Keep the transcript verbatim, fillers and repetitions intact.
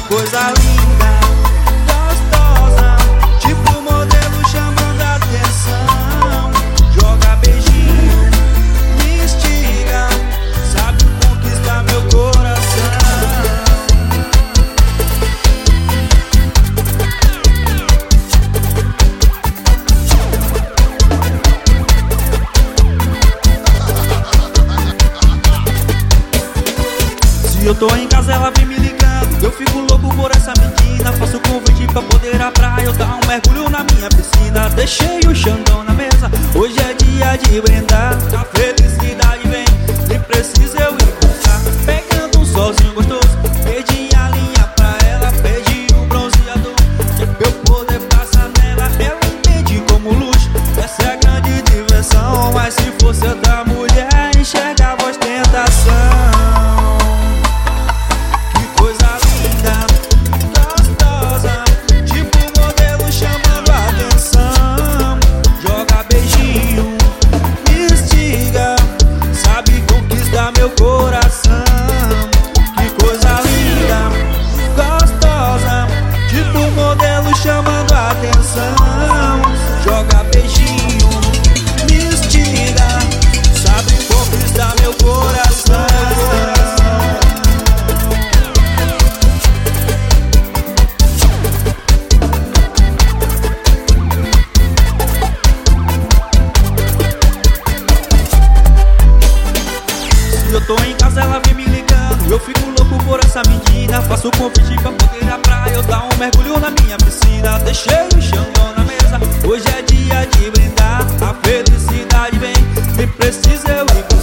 coisa linda, gostosa, tipo modelo chamando a atenção. Joga beijinho, me instiga, sabe conquistar meu coração. Se eu tô em casa ela vem me ligando, eu fico louco por essa menina. Faço convite pra poder ir à praia, eu dar um mergulho na minha piscina. Deixei o xandão na mesa, hoje é dia de brindar. A felicidade vem, nem precisa eu ir buscar. Pegando um solzinho gostoso, perdi a linha pra ela, perdi o bronzeador, que é pra eu poder passar nela. Eu entendi como luxo, essa é a grande diversão. Mas se fosse outra mulher, enxergava ostentação. Meu coração, que coisa linda, gostosa, tipo modelo chamando a atenção. Joga beijinho, me instiga, sabe conquistar meu coração. Eu tô em casa, ela vem me ligando, eu fico louco por essa menina. Faço convite pra poder ir à praia, eu dar um mergulho na minha piscina. Deixei o xandão na mesa, hoje é dia de brindar. A felicidade vem, nem precisa eu ir.